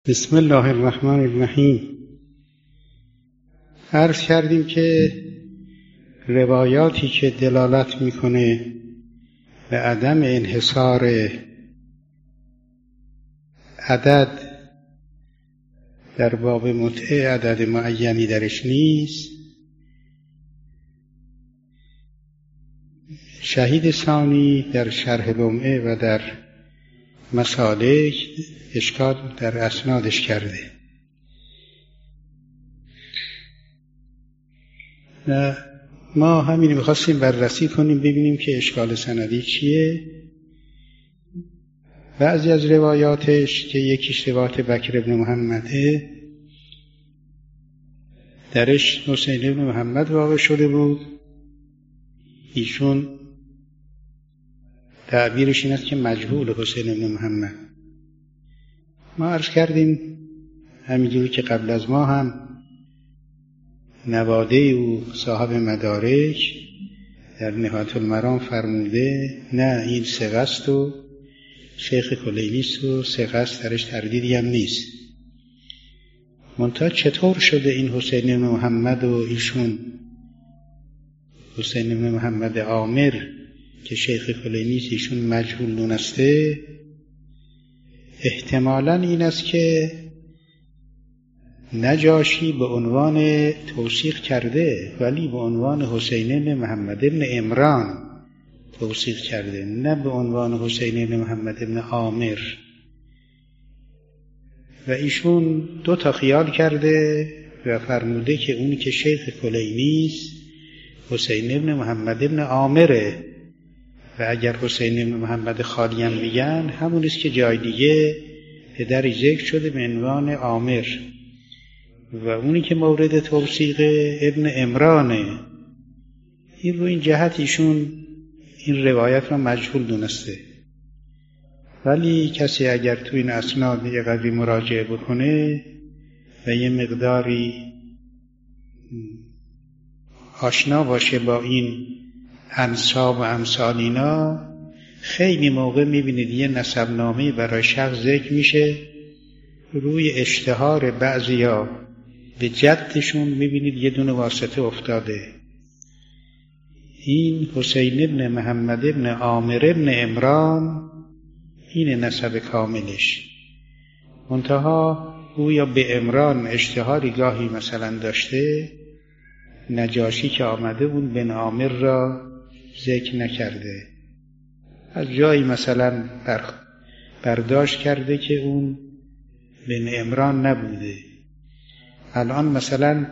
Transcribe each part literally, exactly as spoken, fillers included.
بسم الله الرحمن الرحیم. عرض کردیم که روایاتی که دلالت میکنه به عدم انحصار عدد در باب متعه عدد معینی درش نیست، شهید ثانی در شرح لمعه و در مسالک اشکال در اسنادش کرده و ما همین می‌خواستیم بررسی کنیم ببینیم که اشکال سندی چیه. بعضی از روایاتش که یکیش روایت بکر ابن محمده، درش حسین ابن محمد واقع شده بود. ایشون تعبیرش این است که مجهول حسین ابن محمد. ما عرض کردیم همینجوری که قبل از ما هم نواده او صاحب مدارک در نهایت المرام فرموده نه این ثقه است و شیخ کلینی است و ثقه است، درش تردیدی هم نیست. منتها چطور شده این حسین بن محمد و ایشون حسین بن محمد عامر که شیخ کلینی است ایشون مجهول دونسته؟ احتمالاً این است که نجاشی به عنوان توثیق کرده ولی به عنوان حسین بن محمد بن عمران توثیق کرده، نه به عنوان حسین بن محمد بن عامر. و ایشون دو تا خیال کرده و فرموده که اونی که شیخ کلینی است حسین بن محمد بن عامره و اگر حسین بن محمد خالی هم میگن همون است که جای دیگه پدری ذکر شده به عنوان عامر و اونی که مورد توثیق ابن عمرانه. این رو این جهت ایشون این روایت را مجهول دونسته، ولی کسی اگر تو این اسناد یه قدری مراجعه بکنه و یه مقداری آشنا باشه با این انساب و امثال اینا، خیلی موقع میبینید یه نسبنامه برای شخص ذکر میشه، روی اشتهار بعضیا به جدشون میبینید یه دونه واسطه افتاده. این حسین ابن محمد ابن عامر ابن عمران این نسب کاملش، منتها گویا به عمران اشتهاری گاهی مثلا داشته، نجاشی که آمده اون بن عامر را ذکر نکرده، از جایی مثلا برداشت کرده که اون بن عمران نبوده. الان مثلا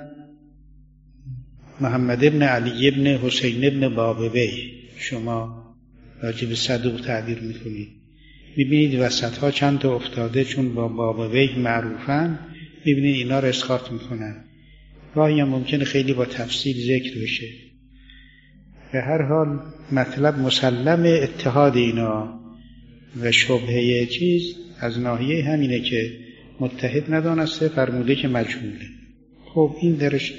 محمد ابن علی ابن حسین ابن بابوی شما راجب صدوق تعبیر میکنید، میبینید وسط ها چند تا افتاده چون با بابوی معروفن، میبینید اینا رو اسقاط میکنن. گاهی هم ممکنه خیلی با تفصیل ذکر بشه. به هر حال مطلب مسلم اتحاد اینا و شبهه چیز از ناحیه همینه که متحد ندانسته، فرموده که مجهوله. خب این درش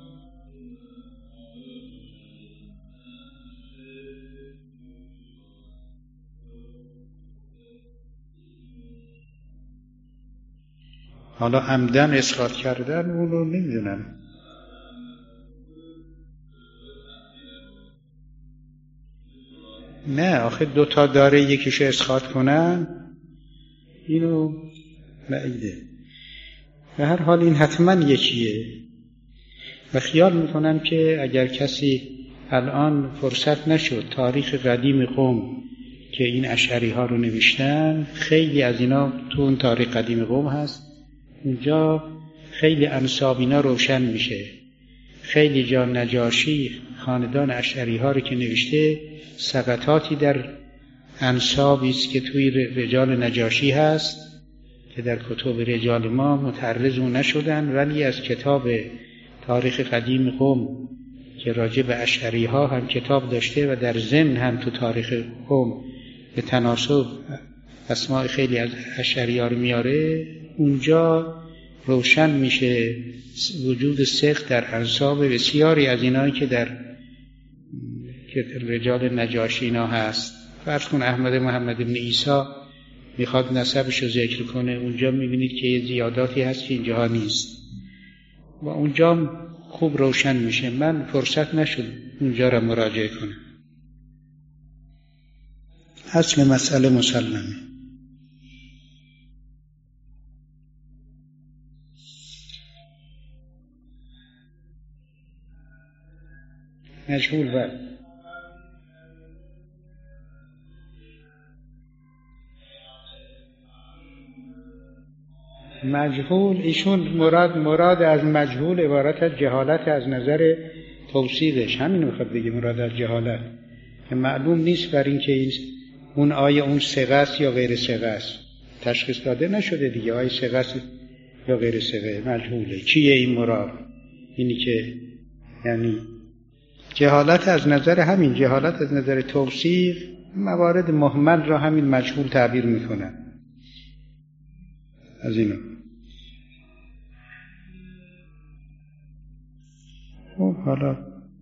حالا عمدن اسقاط کردن اون رو نمیدونم. نه آخه دوتا داره یکیشو اسقاط کنن اینو بعیده. به هر حال این حتما یکیه و خیال میکنم که اگر کسی الان فرصت نشد تاریخ قدیم قوم که این اشعری ها رو نوشتن، خیلی از اینا تو اون تاریخ قدیم قوم هست، اونجا خیلی انساب اینا روشن میشه. خیلی جا نجاشی خاندان اشعری ها رو که نوشته سقطاتی در انسابی است که توی رجال نجاشی هست که در کتب رجال ما متعرض اون نشدن، ولی از کتاب تاریخ قدیم قوم که راجع به اشعری ها هم کتاب داشته و در ضمن هم تو تاریخ قوم به تناسب اسماء خیلی از اشعری ها رو میاره، اونجا روشن میشه وجود ثقل در انساب بسیاری از اینایی که در که رجال نجاشی اینا هست. فرض کن احمد محمد بن عیسی میخواد نسبش رو ذکر کنه، اونجا میبینید که یه زیاداتی هست که اینجاها نیست و اونجا خوب روشن میشه. من فرصت نشد اونجا را مراجعه کنم. اصل مسئله مسلمه. مجهول و مجهول، ایشون مراد مراد از مجهول عبارت از جهالت از نظر توصیفش، همین میخواد بگه مراد از جهالت که معلوم نیست بر این که این اون آیه اون ثقه است یا غیر ثقه است، تشخیص داده نشده دیگه آیه ثقه است یا غیر ثقه، مجهوله. چیه این مراد؟ اینی که یعنی جهالت از نظر همین جهالت از نظر توصیف، موارد مهمل را همین مجهول تعبیر میکنن. از اینو خب حالا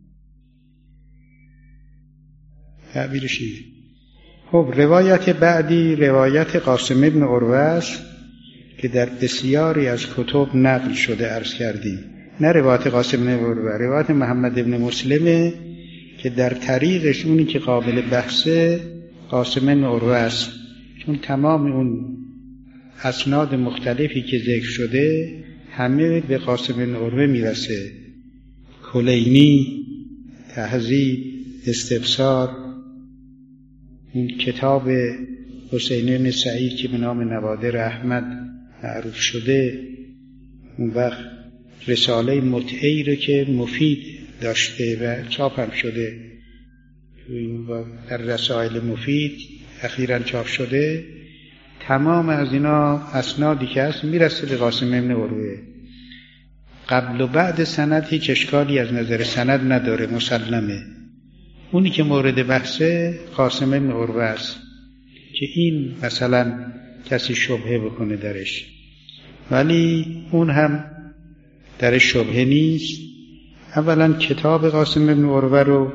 تعبیرش اینه. خب روایت بعدی روایت قاسم ابن عروه است که در بسیاری از کتب نقل شده، عرض کردیم. نه روایت قاسم ابن عروه، روایت محمد ابن مسلمه که در طریقش اونی که قابل بحثه قاسم ابن عروه است، چون تمام اون اسناد مختلفی که ذکر شده همه به قاسم بن عروه میرسه. کلینی، تهذیب، استبصار، این کتاب حسین بن سعید که به نام نوادر احمد معروف شده، اون وقت رساله متعی رو که مفید داشته و چاپ هم شده در رسائل مفید اخیراً چاپ شده، تمام از اینا اسنادی که هست میرسه به قاسم ابن عروه. قبل و بعد سند هیچ اشکالی از نظر سند نداره، مسلمه. اونی که مورد بحثه قاسم ابن عروه است که این مثلا کسی شبهه بکنه درش، ولی اون هم درش شبهه نیست. اولا کتاب قاسم ابن عروه رو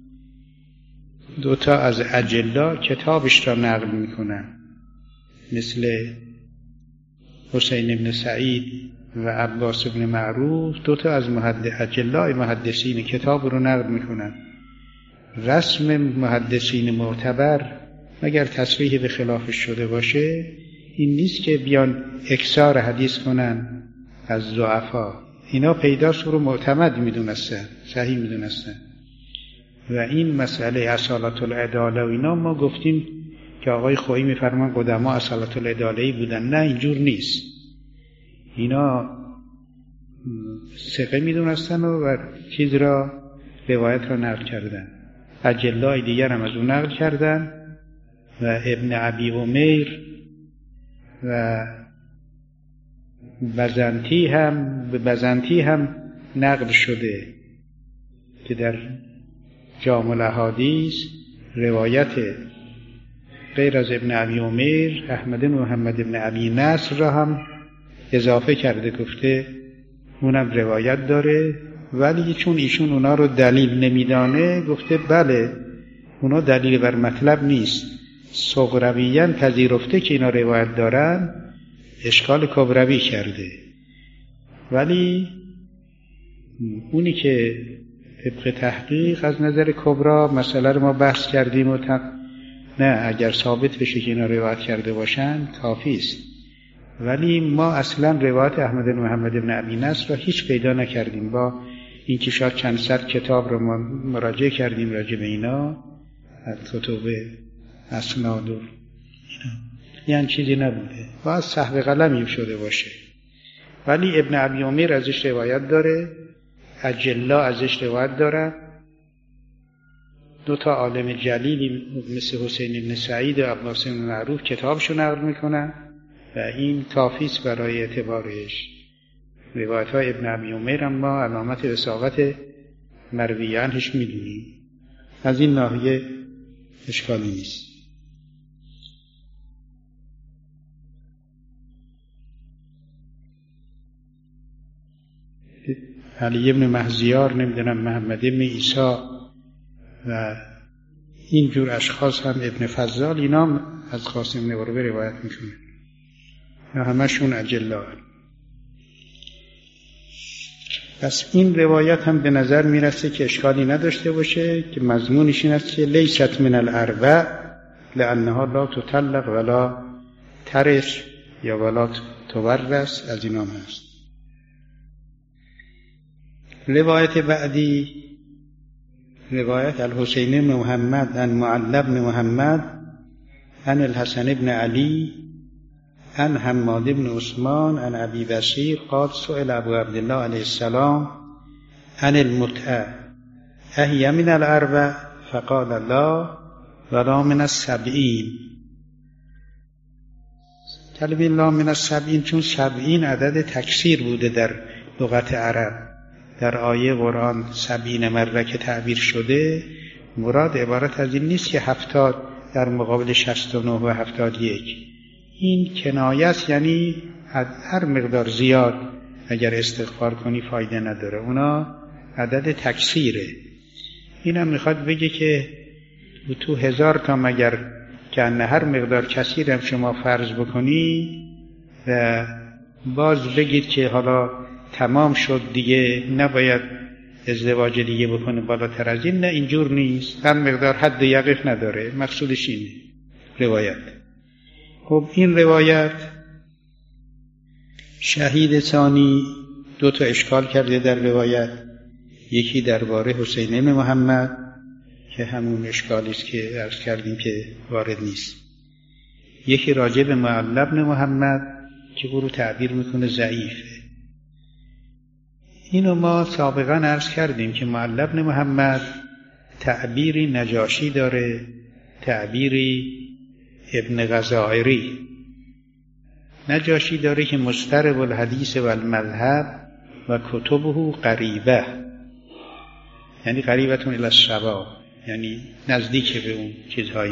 دوتا از اجلا کتابش را نقل میکنن، مثل حسین بن سعید و عباس بن معروف، دوتا از اجلای محدثین کتاب رو نقل میکنن. رسم محدثین معتبر مگر تصریح به خلافش شده باشه این نیست که بیان اکثار حدیث کنن از ضعفا، اینا پیداست رو معتمد میدونستن، صحیح میدونستن. و این مسئله اصالت العداله و اینا ما گفتیم که آقای خویی میفرمان قدما اصالت العداله‌ای بودن، نه اینجور نیست. اینا ثقه میدونستن و چیز را روایت را نقل کردن. اجلای دیگر هم از اون نقل کردن و ابن ابی عمیر و بزنتی هم به بزنتی هم نقل شده که در جامع الاحادیث روایت غیر از ابن ابی عمیر احمد بن محمد بن ابی نصر را هم اضافه کرده، گفته اونم روایت داره، ولی چون ایشون اونا رو دلیل نمیدانه گفته بله اونا دلیل بر مطلب نیست، صغرویاً پذیرفته که اینا روایت دارن، اشکال کبروی کرده. ولی اونی که طبق تحقیق از نظر کبرا مسئله رو ما بحث کردیم و تق... نه اگر ثابت بشه که اینا روایت کرده باشن کافی است. ولی ما اصلا روایت احمد بن محمد بن ابی نصر را هیچ پیدا نکردیم. با اینکه شاید چند صد کتاب رو ما مراجعه کردیم راجع به اینا از کتب اسناد و اینا، یعنی چیزی نبوده، باید صحب قلمی شده باشه. ولی ابن ابی عمیر ازش روایت داره، اجلا ازش روایت داره، دو تا عالم جلیلی مثل حسین بن سعید و عباس بن معروف کتابشو نقل میکنن و این کافیست برای اعتبارش. روایت های ابن ابی عمیر هم ما علامت وثاقت مرویانش میدونیم، از این ناحیه اشکالی نیست. علی ابن مهزیار، نمیدونم محمد ابن عیسی و این جور اشخاص هم ابن فضال اینا هم از قاسم بن عروه روایت میکنه، یا همشون اجلا. پس این روایت هم به نظر میرسه که اشکالی نداشته باشه، که مضمونش این است که لیست من الاربع لانها لا تطلق ولا ترث یا ولا تورث، از اینا هست. روایت بعدی روایت الحسین بن محمد عن معل بن محمد عن الحسن بن علی عن حماد بن عثمان عن ابی بصیر قال سئل ابو عبدالله علیه السلام عن المتعه اهی من الاربع فقال لا ولا من السبعین. کلمه لا من السبعین چون سبعین عدد تکثیر بوده در لغت عرب، در آیه قرآن سبعین مره که تعبیر شده، مراد عبارت از این نیست که هفتاد در مقابل شصت و نه و هفتاد و یک. این کنایه است، یعنی هر مقدار زیاد اگر استغفار کنی فایده نداره، اونا عدد تکثیره. این هم میخواد بگه که تو هزار تا مگر که هر مقدار کثیر هم شما فرض بکنی و باز بگید که حالا تمام شد دیگه نباید ازدواج دیگه بکنه بالاتر از این، نه اینجور نیست، هر مقدار حد یقف نداره، مقصودش اینه روایت. خب این روایت شهید ثانی دو تا اشکال کرده در روایت، یکی درباره حسین بن محمد که همون اشکالی است که عرض کردیم که وارد نیست، یکی راجع به معل بن محمد که او رو تعبیر میکنه ضعیفه. اینو ما سابقا عرض کردیم که معل بن محمد تعبیری نجاشی داره، تعبیری ابن غزائری. نجاشی داره که مضطرب الحدیث و المذهب و کتبه قریبه، یعنی قریبتون الی الصواب، یعنی نزدیک به اون چیزهایی.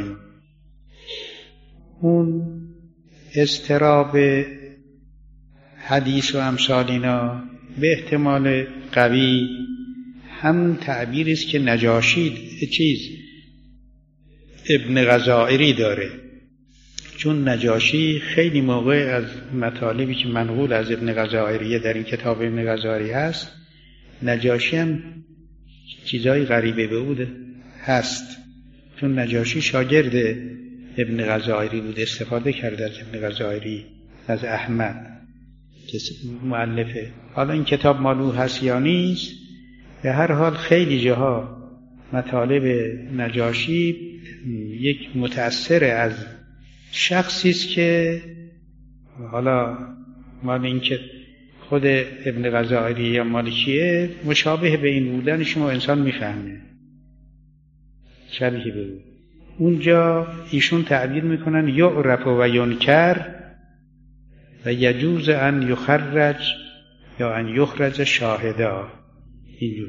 اون اضطراب حدیث و امثال اینا به احتمال قوی همون تعبیری است که نجاشی چیز ابن غزائری داره، چون نجاشی خیلی موقع از مطالبی که منقول از ابن غزائریه در این کتاب ابن غزائری هست، نجاشی هم چیزای غریبه به او هست، چون نجاشی شاگرد ابن غزائری بود، استفاده کرده از ابن غزائری، از احمد که مؤلفه. حالا این کتاب مالو هست یا نیست، به هر حال خیلی جاها مطالب نجاشی یک متأثر از شخصی است که حالا مال این که خود ابن غزائری یا مالکیه مشابه به این بودن شما انسان میفهمه، شبیه به او. اونجا ایشون تعبیر میکنن یعرف و ینکر و یجوز ان یخرج یا ان یخرج شاهدا، اینجور.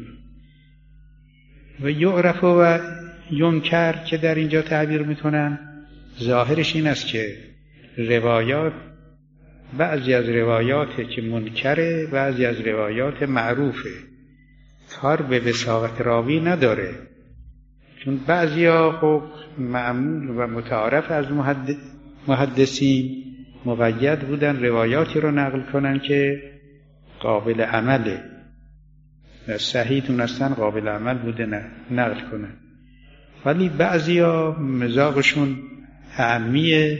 و یعرف و ینکر که در اینجا تعبیر میکنن ظاهرش این است که روایات، بعضی از روایات که منکره، بعضی از روایات معروفه، کار به وثاقت راوی نداره، چون بعضیا خب معمول و متعارف از محدثین مقید بودن روایاتی رو نقل کنن که قابل عمله و صحیح تونستن قابل عمل بوده نقل کنن، ولی بعضیا مزاقشون اهمیه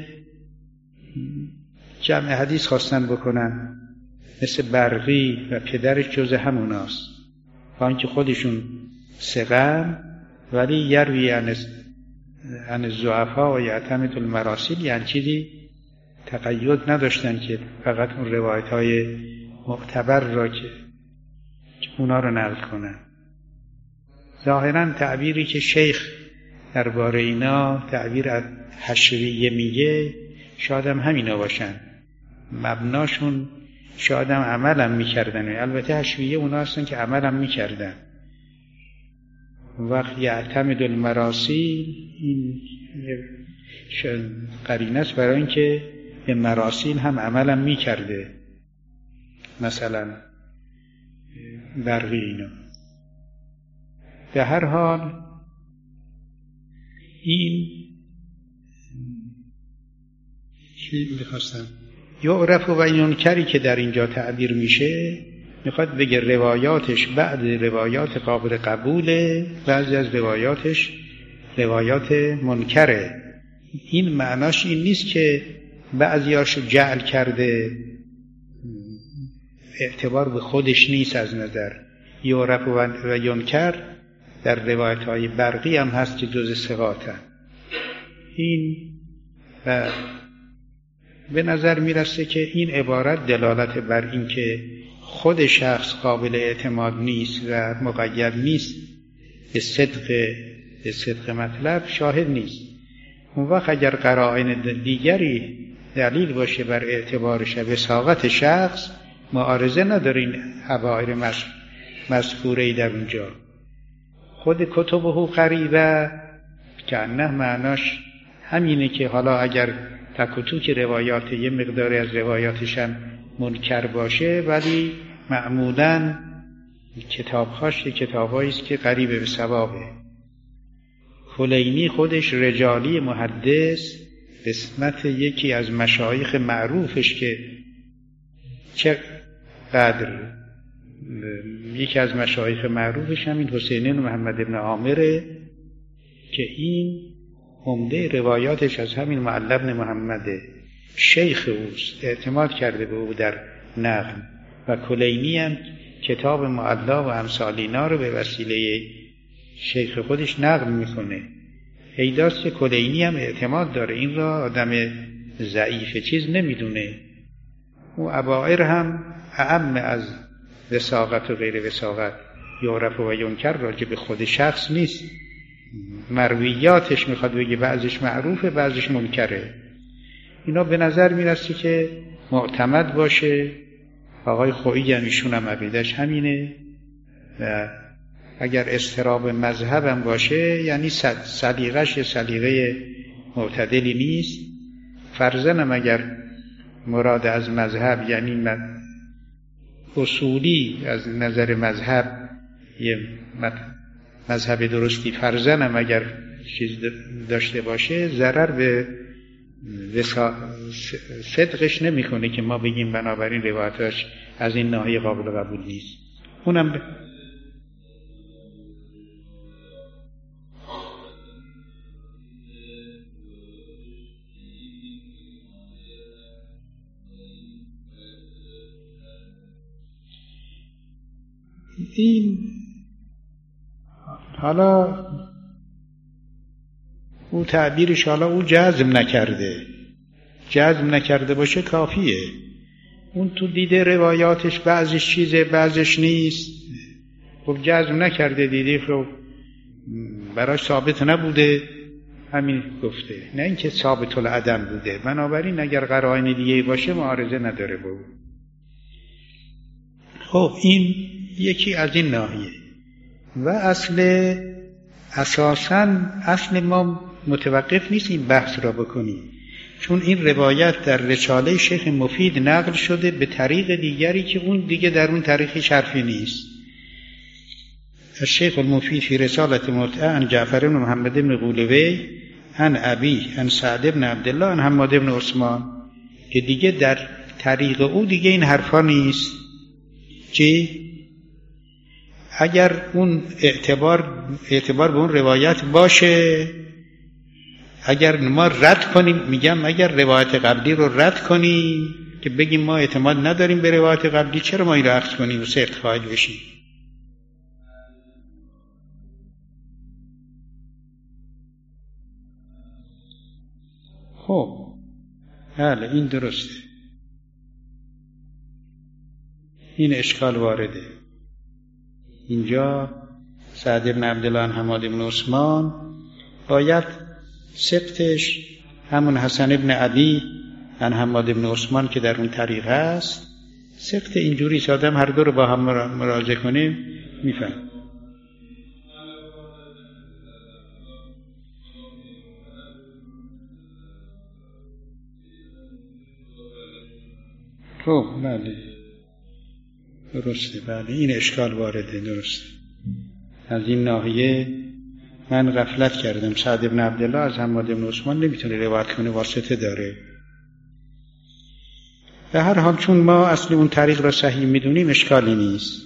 جمع حدیث خواستن بکنن، مثل برقی و پدرش جز هموناست، با اینکه خودشون ثقه ولی یروی عن الضعفاء و یعتمد المراسیل، یعنی چیزی تقید نداشتن که فقط اون روایت های معتبر را که اونا رو نقل کنن. ظاهرا تعبیری که شیخ درباره اینا تعبیر از حشویه میگه شاید هم همینا باشن، مبناشون شاید هم عمل هم میکردن، البته حشویه اونا هستن که عمل هم میکردن. وقت یعتمد المراسیل این قرینه است برای اینکه به مراسیل هم عمل هم میکرده، مثلا برقی اینا. به هر حال این چی میخواستم یعرف و ینکری که در اینجا تعبیر میشه، میخواد بگه روایاتش بعد روایات قابل قبوله، بعضی از روایاتش روایات منکره. این معناش این نیست که بعضیاشو جعل کرده، اعتبار به خودش نیست از نظر. یعرف و ینکر در روایت های برقی هم هست که جز ثقاتن. این و به نظر میرسه که این عبارت دلالت بر این که خود شخص قابل اعتماد نیست و مقید نیست به صدق به صدق مطلب شاهد نیست. اون وقت اگر قرائن دیگری دلیل باشه بر اعتبارش و وثاقت شخص، معارضه ندارین حوائر مذکوره‌ای در اونجا. خود کتبه قریبه که نه معناش همینه که حالا اگر تک و توک روایات یه مقداری از روایاتش هم منکر باشه، ولی معمولاً کتابهاش کتابهایی است که قریب به صوابه. کلینی خودش رجالی محدث، قسمت یکی از مشایخ معروفش که چقدر یکی از مشایخ معروفش همین حسین محمد ابن عامره که این عمده روایاتش از همین معل ابن محمده، شیخ اوست، اعتماد کرده به او در نقل. و کلینی هم کتاب معلا و امثال اینا رو به وسیله شیخ خودش نقل میکنه. پیداست که کلینی هم اعتماد داره، این را آدم ضعیف چیز نمیدونه. و اباعر هم اعم از وثاقت و غیر وثاقت یعرف و ینکر راجع به خود شخص نیست، مرویاتش میخواد بگه بعضش معروفه بعضش منکره. اینا به نظر میرسه که معتمد باشه. آقای خویی هم ایشون هم عقیدش همینه و اگر اضطراب مذهب هم باشه یعنی سلیقش سلیقه معتدلی نیست. فرضاً هم اگر مراد از مذهب یعنی اصولی از نظر مذهب یه مذهب درستی فرضاً هم اگر چیز داشته باشه، ضرر به صدقش نمیکنه که ما بگیم بنابراین روایتش از این ناحیه قابل قبول نیست. اونم ب... این حالا او تعبیرش حالا او جزم نکرده، جزم نکرده باشه کافیه. اون تو دیده روایاتش بعضش چیزه بعضش نیست، خب جزم نکرده، دیده خب براش ثابت نبوده همین گفته، نه اینکه ثابت العدم بوده. بنابراین اگر قرائن دیگه باشه معارضه نداره با او. خب این یکی از این ناحیه. و اصل اساساً اصل ما متوقف نیست این بحث را بکنیم، چون این روایت در رساله شیخ مفید نقل شده به طریق دیگری که اون دیگه در اون طریقی حرفی نیست. الشیخ المفید فی رسالت مرتعه عن جعفر بن محمد بن غولوی عن ابی عن سعد بن عبدالله عن حماد بن عثمان، که دیگه در طریق او دیگه این حرفا نیست. چی؟ اگر اون اعتبار اعتبار به اون روایت باشه، اگر ما رد کنیم، میگم اگر روایت قبلی رو رد کنیم که بگیم ما اعتماد نداریم به روایت قبلی، چرا ما این رو اخذ کنیم و صدق قائل بشیم؟ خب بله این درسته، این اشکال وارده. اینجا سعد بن عبدالله عن حماد بن عثمان باید سقطش همون حسن بن علی عن حماد بن عثمان که در اون طریق هست، سقط اینجوری سادم هر دو رو با هم مراجعه کنیم میفهم. خب بله درسته، بله این اشکال وارده، درسته. از این ناحیه من غفلت کردم، سعد بن عبدالله از حماد بن عثمان نمیتونه روایت کنه، واسطه داره. به هر حال چون ما اصل اون طریق را صحیح میدونیم اشکالی نیست.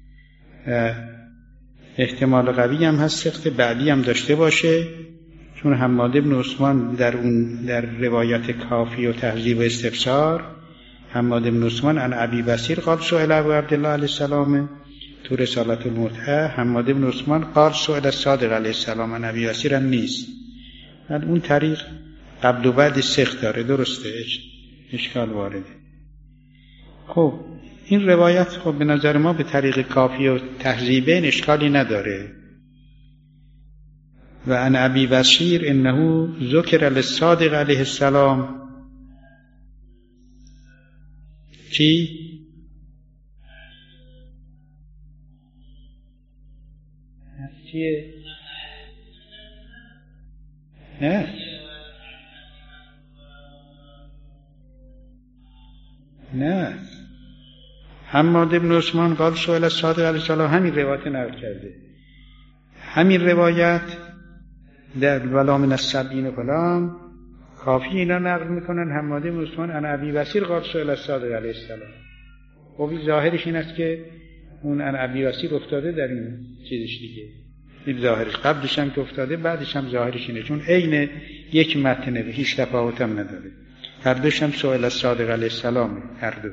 احتمال قوی هم هست سقط بعدی هم داشته باشه، چون حماد بن عثمان در اون در روایت کافی و تهذیب و استفسار، حماد بن عثمان عن ابی بصیر قال سئل ابو عبدالله علیه السلام، تو رسالت المتعه حماد بن عثمان قال سئل الصادق علیه السلام عن ابی بصیر هم نیست. بعد اون طریق قبل و بعد سقط داره، درسته، اشکال وارده. خب این روایت خب به نظر ما به طریق کافی و تهذیبین اشکالی نداره. و عن ابی بصیر انه ذکر للصادق علیه السلام چی؟ چیه؟ نه نه حماد بن عثمان قال سئل الصادق علیه السلام، همین روایت نقل کرده. همین روایت در ولا من السبعین فلان کافی اینا نقل میکنن حماد بن عثمان عن ابی بصیر قال سئل الصادق علیه السلام. خب ظاهرش این است که اون عن ابی بصیر افتاده در این چیزش دیگه، این ظاهرش قبلش هم که افتاده، بعدش هم ظاهرش اینه، چون عین یک متنه، هیچ تفاوت هم نداره، هر دوش هم سئل الصادق علیه السلام، هر دو.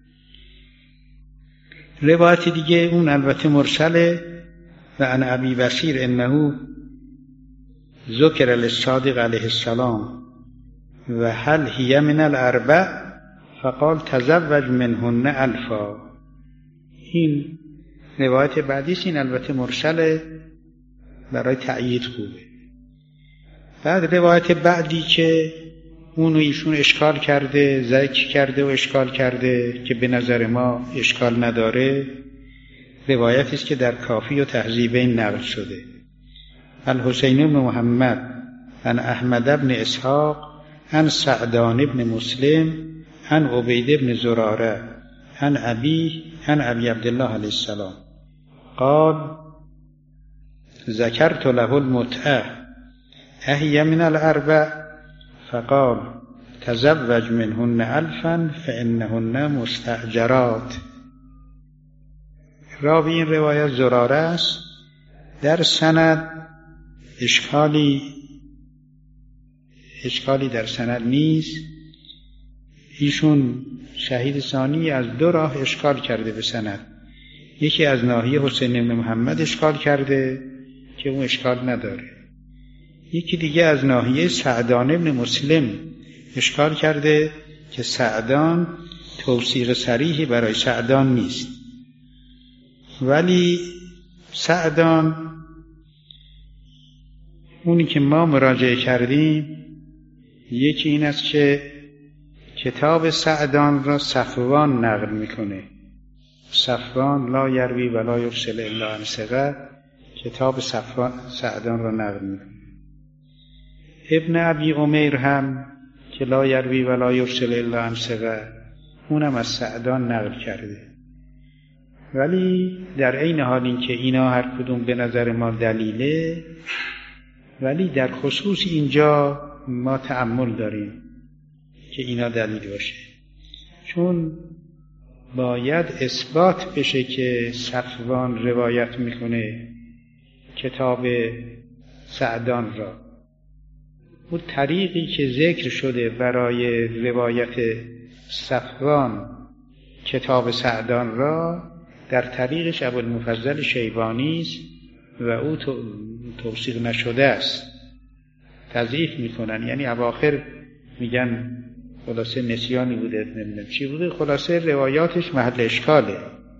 روایت دیگه اون البته مرسله، و عن ابی بصیر انه ذکر للصادق علیه السلام و هل هی من الاربع فقال تزوج منهن الفا. این روایت بعدیست، این البته مرسله، برای تأیید خوبه. بعد روایت بعدی که اونو ایشون اشکال کرده، ذکر کرده و اشکال کرده که به نظر ما اشکال نداره، روایتی است که در کافی و تهذیبین نقل شده. الحسین بن محمد عن احمد بن اسحاق عن سعدان بن مسلم عن عبید بن زراره عن ابی عن ابی عبدالله علیه السلام قال ذکرت له المتعه اهی من الاربع فقال تزوج منهن الفا فانهن مستأجرات. راوی این روایت زراره است. در سند اشکالی اشکالی در سند نیست. ایشون شهید ثانی از دو راه اشکال کرده به سند. یکی از ناحیه حسین بن محمد اشکال کرده که اون اشکال نداره، یکی دیگه از ناحیه سعدان بن مسلم اشکال کرده که سعدان توثیق صریحی برای سعدان نیست. ولی سعدان اونی که ما مراجعه کردیم یکی این است که کتاب سعدان را صفوان نقل میکنه. صفوان لا یروی ولا یرسل الا عن ثقه، کتاب صفوان سعدان را نقل میکنه. ابن ابی عمیر هم که لا یروی ولا یرسل الا عن ثقه، اونم از سعدان نقل کرده. ولی در عین حال این که اینا هر کدوم به نظر ما دلیله، ولی در خصوص اینجا ما تأمل داریم که اینا دلیل باشه، چون باید اثبات بشه که صفوان روایت میکنه کتاب سعدان را. اون طریقی که ذکر شده برای روایت صفوان کتاب سعدان را در طریقش ابوالمفضل شیبانی است و او توثیق نشده است، تضعیف میکنن. یعنی اواخر میگن خلاصه نسیانی بوده، نمیدونم چی بوده، خلاصه روایاتش محل اشکاله.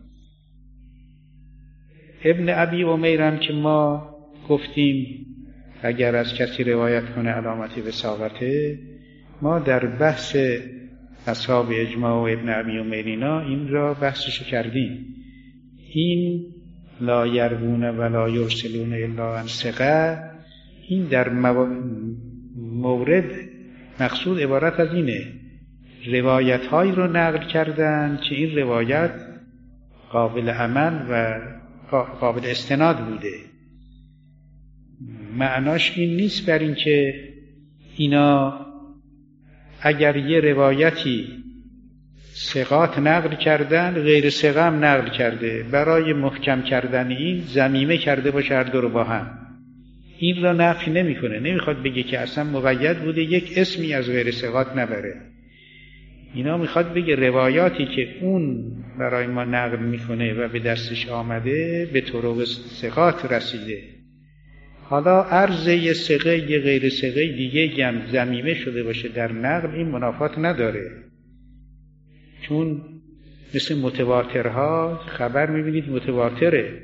ابن ابی عمیرم که ما گفتیم اگر از کسی روایت کنه علامتی وثاقته، ما در بحث اصحاب اجماع و ابن ابی عمیرینا این را بحثش کردیم. این لا یروون ولا یرسلون الا عن ثقه، این در مورد مقصود عبارت از اینه، روایت هایی رو نقل کردن که این روایت قابل عمل و قابل استناد بوده. معناش این نیست بر این که اینا اگر یه روایتی ثقات نقل کردن غیر ثقه هم نقل کرده، برای محکم کردن این ضمیمه کرده باشه هر دو رو با هم، این را نفی نمیکنه. نمیخواد بگه که اصلا مقید بوده یک اسمی از غیر ثقات نبره. اینا میخواد بگه روایاتی که اون برای ما نقل میکنه و به دستش آمده به طرق ثقات رسیده، حالا عرض یه ثقه یه غیر ثقه دیگه هم ضمیمه شده باشه در نقل، این منافات نداره. چون مثل متواترها خبر میبینید متواتره،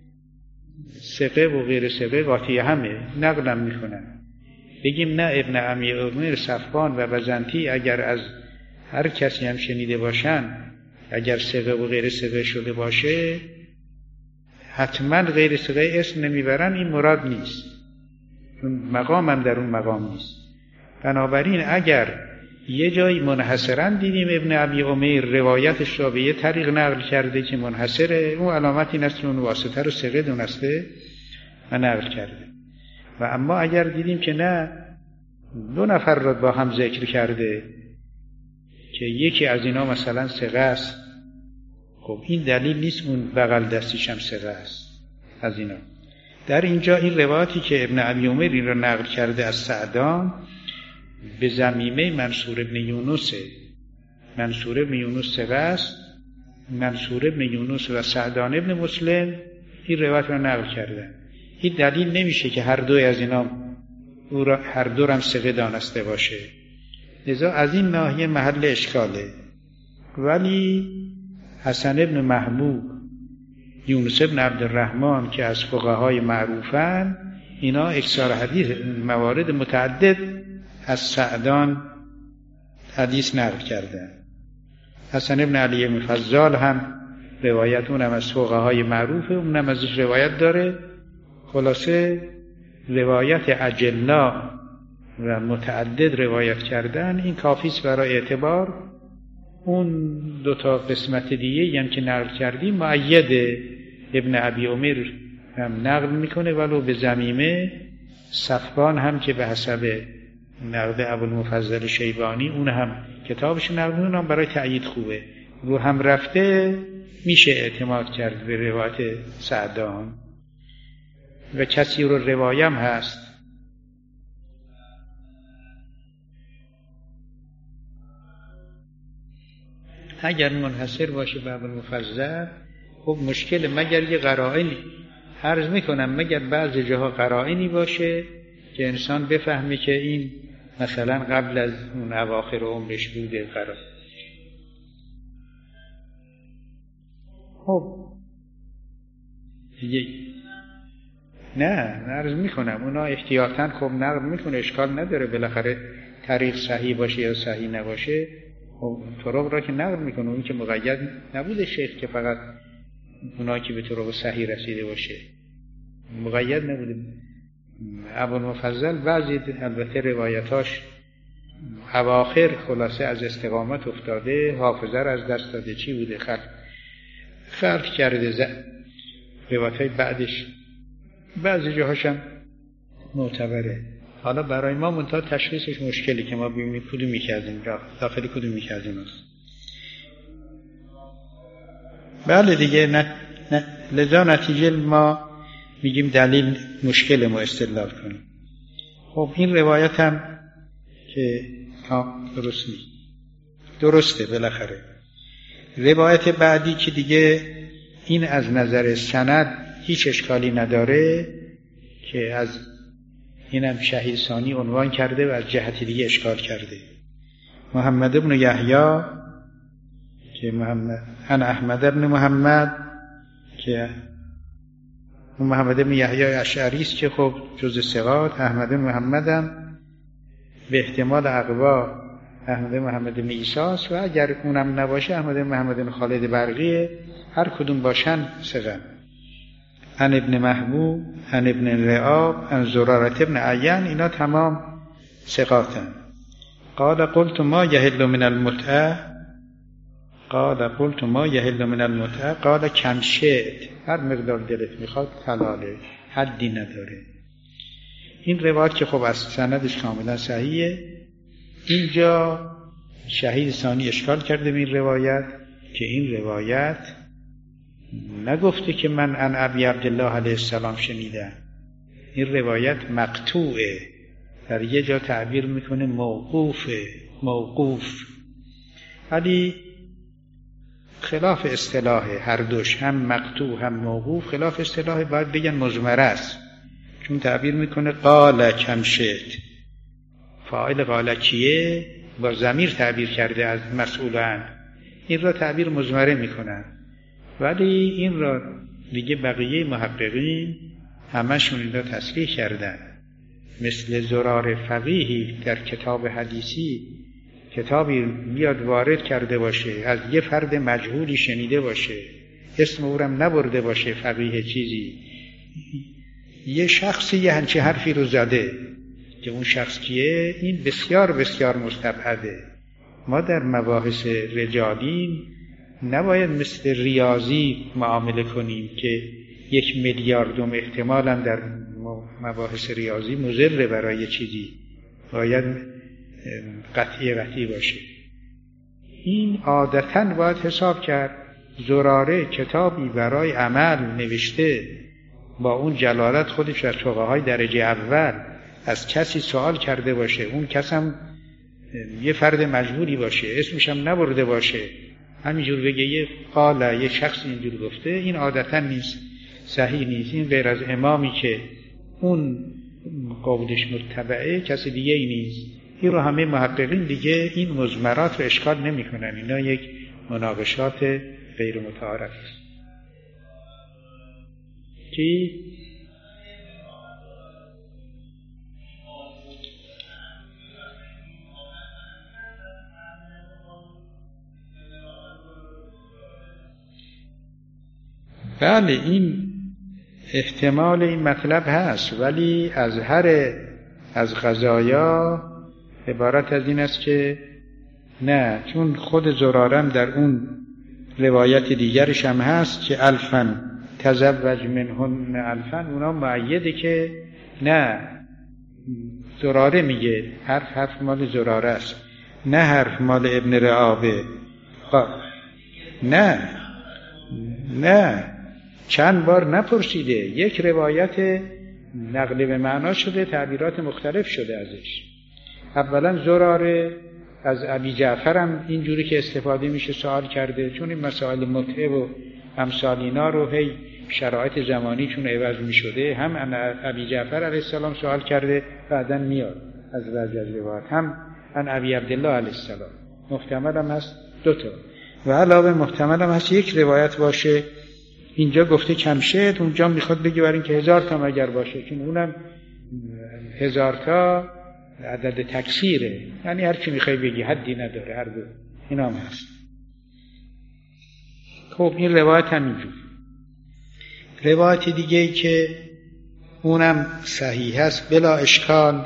ثقه و غیر ثقه قاطی همه نقلم میکنن. بگیم نه ابن عمی عمر، صفوان و بزنتی اگر از هر کسی هم شنیده باشن، اگر ثقه و غیر ثقه شده باشه حتما غیر ثقه اسم نمیبرن، این مراد نیست، چون مقام هم در اون مقام نیست. بنابراین اگر یه جایی منحصرا دیدیم ابن عمی عمر روایتش را به یه طریق نقل کرده که منحصره، اون علامت این است که اون واسطه رو ثقه دونسته و نقل کرده. و اما اگر دیدیم که نه، دو نفر را با هم ذکر کرده که یکی از اینا مثلا ثقه است، خب این دلیل نیست اون بغل دستیش هم ثقه است از اینا. در اینجا این روایتی که ابن عمی عمر این را نقل کرده از سعدان به ضمیمه منصور ابن یونس، منصور ابن یونس ثقه است، منصور ابن یونس و سعدان ابن مسلم این روایت را نقل کردن. این دلیل نمیشه که هر دوی از اینا او را هر دو هم ثقه دانسته باشه، لذا از این ناحیه محل اشکاله. ولی حسن ابن محبوب، یونس ابن عبدالرحمن که از فقهای معروفن، اینا اکثار حدیث موارد متعدد از سعدان حدیث نقل کردن. حسن ابن علی ابن فضال هم روایت اونم از فقهای معروفه، اونم ازش روایت داره. خلاصه روایت اجلا و متعدد روایت کردن این کافیست برای اعتبار. اون دوتا قسمت دیگه یعنی که نقل کردیم مؤید ابن ابی عمر هم نقل میکنه ولو به ضمیمه. صفوان هم که به حسب نقد ابوالمفضل شیبانی اون هم کتابش نقل میکنه، هم برای تأیید خوبه. رو هم رفته میشه اعتماد کرد به روایت سعدان و کسی رو روایم هست. اگر منحصر باشه به ابوالمفضل خب مشکل، مگر یه قرائنی عرض میکنم، مگر بعض جاها قرائنی باشه که انسان بفهمه که این مثلا قبل از اون اواخر عمرش بوده قرار. خب دیگه نه عرض میکنم اونا احتیاطاً خب نقل میکنه، اشکال نداره، بالاخره طریق صحیح باشه یا صحیح نباشه خب طرق را که نقل میکنه. اون که مقید نبوده شیخ که فقط اونا که به طرق صحیح رسیده باشه، مقید نبوده. ابوالمفضل بعضی البته روایتاش اواخر خلاصه از استقامت افتاده، حافظه را از دست داده، چی بوده خلق خلق کرده. روایتای بعدش بعضی جاهاشم معتبره. حالا برای ما منتها تشخیصش مشکلی که ما ببینیم کدومی که از این داخلی کدومی که از این است. بله دیگه نه, نه. لذا نتیجه ما میگیم دلیل مشکل ما استدلال کنیم. خب این روایت هم که درست نیست، درسته بالاخره. روایت بعدی که دیگه این از نظر سند هیچ اشکالی نداره که از اینم شهید ثانی عنوان کرده و از جهت دیگه اشکال کرده. محمد ابن یحیی که محمد ان احمد ابن محمد که محمد ابن یحیی اشعری است که خب جز ثقات، احمد ابن محمد هم به احتمال اقوا احمد محمد ابن عیسی است و اگر اونم نباشه احمد محمد ابن خالد برقیه، هر کدوم باشن ثقه. ان ابن محبوب، ان ابن رعاب، ان زرارة ابن عیان، اینا تمام ثقاتن. قال قلت ما یحل من المتعه، قال قلت ما یحل من المتعه، قال کم شئت، هر مقدار دلت میخواد حلاله، حدی نداره. این روایت که خب از سندش کاملا صحیحه، اینجا شهید ثانی اشکال کرده به این روایت که این روایت نگفته که من عن ابی عبدالله علیه السلام شنیدم، این روایت مقطوعه، در یه جا تعبیر میکنه موقوفه، موقوف. ولی خلاف اصطلاح هر دوش، هم مقطوع هم موقوف، خلاف اصطلاح باید بگن مضمره است، چون تعبیر میکنه قال کم شئت، فاعل قال کیه؟ با ضمیر تعبیر کرده از مسئولان، این را تعبیر مضمره میکنن. ولی این را دیگه بقیه محققین همشون این را تصریح کردن، مثل زرار فقیهی در کتاب حدیثی کتابی بیاد وارد کرده باشه، از یه فرد مجهولی شنیده باشه، اسم او را نبرده باشه، فقیه چیزی، یه شخصی یه همچه حرفی رو زده که اون شخص کیه، این بسیار بسیار مستبعده. ما در مباحث رجالیم نباید مثل ریاضی معامله کنیم که یک میلیاردم احتمالاً در مباحث ریاضی مضر برای چیزی، باید قطعی قطعی باشه. این عادتاً باید حساب کرد. زراره کتابی برای عمل نوشته، با اون جلالت خودش از فقهای درجه اول، از کسی سوال کرده باشه، اون کس هم یه فرد مجهولی باشه، اسمش هم نبرده باشه، همینجور بگه یه قال یه شخص اینجور گفته، این عادتاً نیست، صحیح نیست. این غیر از امامی که اون قولش متبعه کسی دیگه ای نیست. این رو همه محققین دیگه این مضمرات رو اشکال نمی کنن، اینا یک مناقشات غیر متعارف است. کی؟ بله، این احتمال این مطلب هست، ولی از هر از قضایا عبارت از این است که نه، چون خود زرارم در اون روایت دیگرش هم هست که الفن تزوج منهن الفن، اونا معیده که نه، زراره میگه، حرف حرف مال زراره است، نه حرف مال ابن رعابه. نه نه چند بار نپرسیده، یک روایت نقل به معنا شده، تعبیرات مختلف شده ازش. اولا زراره از ابی جعفر هم اینجوری که استفاده میشه سوال کرده، چون این مسائل متعه و امثال اینا رو هی شرایط زمانی چون عوض میشده، هم ان ابی جعفر علیه السلام سوال کرده، بعدن میاد از بعضی از روایات، هم ان ابی عبدالله علیه السلام. محتمل هم هست دوتا، و علاوه محتمل هم هست یک روایت باشه اینجا گفته کم شد، اونجا میخواد بگه برای این که هزار تا مگر باشه، چون اونم هزار تا عدد تکثیره، یعنی هر چی میخوای بگی حدی نداره، هر دو اینا هم هست. خب این روایت هم اینجور. روایت دیگه ای که اونم صحیح هست بلا اشکال،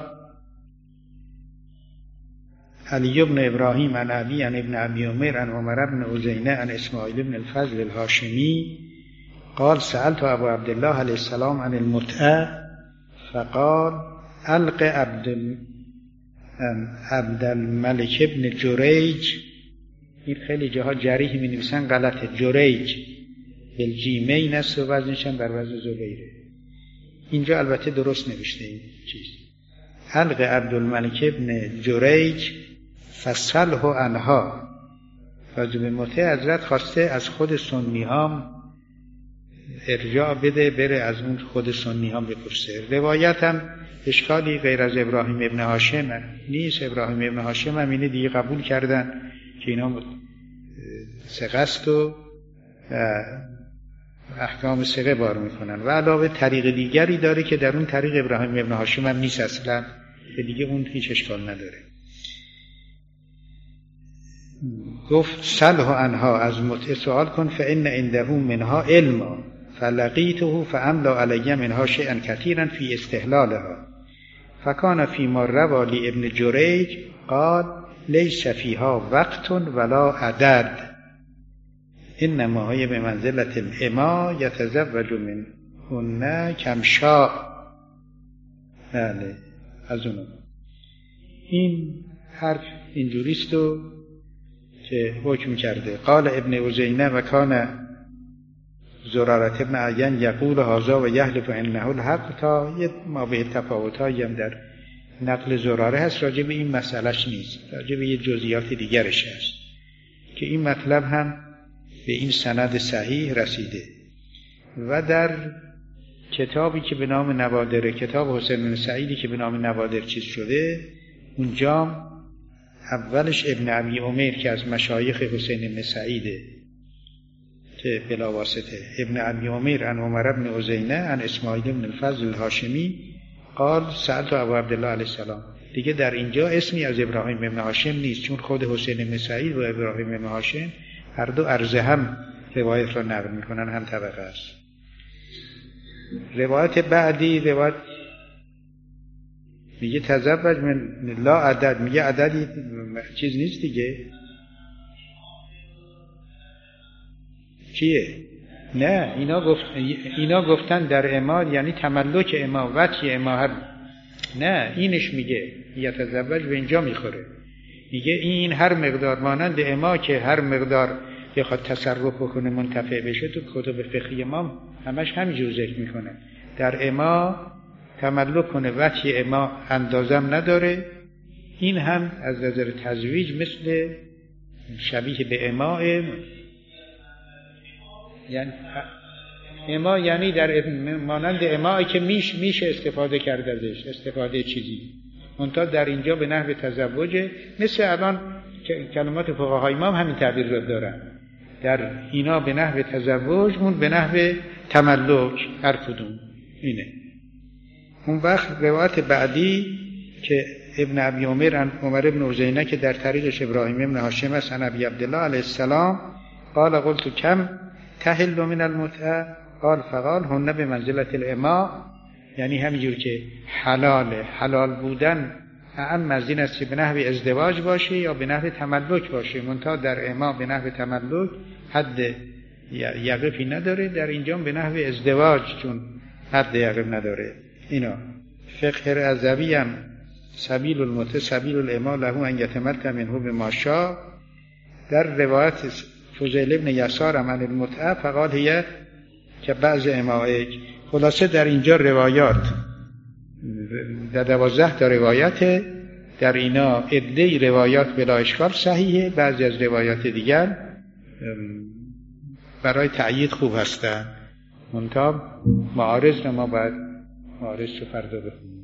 علی بن ابراهیم عن ابی عن ابن ابی عمر عن عمر بن عزینه عن اسماعیل بن الفضل الهاشمی قال سألت ابو عبدالله علیه السلام عن المتعه فقال الق عبد عبد الملک ابن جریج. این خیلی جاها جریح می نویسن غلطه، جریج بالجیمین است و وزنش هم بر وزن زبیره، اینجا البته درست نوشته این چیز. الق عبد الملک ابن جریج فصله عنها، راجب متعه حضرت خواسته از خود سنی هم ارجاع بده، بره از اون خود سنی هم بپرسه. روایت هم اشکالی غیر از ابراهیم ابن هاشم نیست، ابراهیم ابن هاشم هم اینه دیگه قبول کردن که اینا ثقه است و احکام ثقه بار میکنن، و علاوه طریق دیگری داره که در اون طریق ابراهیم ابن هاشم هم نیست اصلا، که دیگه اون هیچ اشکال نداره. گفت سله عنها، از متعه سوال کن، فإن عنده منها علما فلقیته فاملا علی منها شیئا کثیرا فی استحلالها فکان فیما روی لابن جریج قال لیس فیها وقت ولا عدد انما هی بمنزلة الإما یتزوج منهن کم شاء بله از اونو این حرف اینجوریست و که حکم کرده. قال ابن عزینه و کان زرارت ابن عین یقول هذا و یحلف انه الحق، تا یه ما به تفاوتایی هم در نقل زراره هست راجع به این مسئلهش نیست، راجع به یه جزئیات دیگرش هست که این مطلب هم به این سند صحیح رسیده. و در کتابی که به نام نوادر، کتاب حسین بن سعیدی که به نام نوادر چیز شده، اونجا اولش ابن ابی عمر که از مشایخ حسین بن سعیده که بلا واسطه، ابن ابی عمر عن عمر بن عزینه عن اسماعیل بن الفضل الهاشمی قال سألت ابو عبدالله علیه السلام. دیگه در اینجا اسمی از ابراهیم بن هاشم نیست، چون خود حسین بن سعید و ابراهیم بن هاشم هر دو عرضه هم روایت را نقل میکنن، هم طبقه است. روایت بعدی روایت میگه تزوج من لا عدد، میگه عددی چیز نیست دیگه. کیه؟ نه اینا گفت اینا گفتن در اما یعنی تملک اما، وجه اما هر، نه اینش میگه یتزوج به اینجا میخوره. میگه این هر مقدار مانند اما که هر مقدار بخواد تصرف بکنه منتفع بشه، تو کتب فقهی ما همش همینجور ذکر میکنه. در اما تملک کنه، وجه اما اندازم نداره. این هم از نظر تزویج مثل شبیه به اما، یعنی اما یعنی در مانند امایی که میش میشه استفاده کرده ازش، استفاده چیزی، منتها در اینجا به نحو تزوجه. مثل الان کلمات فقهای ما هم همین تعبیر رو دارن، در اینا به نحو تزوج، اون به نحو تملک، هر کدوم اینه. اون وقت روایت بعدی که ابن ابی عمر عمر ابن عزینه که در طریقش ابراهیم ابن هاشم است عن ابی عبدالله علیه السلام قال قلت کم تحل من المتعه قال فقال هن به منزلت الاماء، یعنی همینجور که حلال حلال بودن اعم از این است که به نحو ازدواج باشه یا به نحو تملک باشه، منتها در اما به نحو تملک حد یقفی نداره، در اینجا به نحو ازدواج چون حد یقف نداره. اینا فقه رضوی هم سبیل المتع سبیل الاماء له ان یتمتع منه بما شاء. در روایت فضیل ابن یسار عن المتعه فقال هي که بعض امائک. خلاصه در اینجا روایات در دوازده تا روایت، در اینا عده روایات بلا اشکال صحیحه، بعضی از روایات دیگر برای تأیید خوب هستند. منتها معارض رو ما باید معارض رو فردا بخونیم.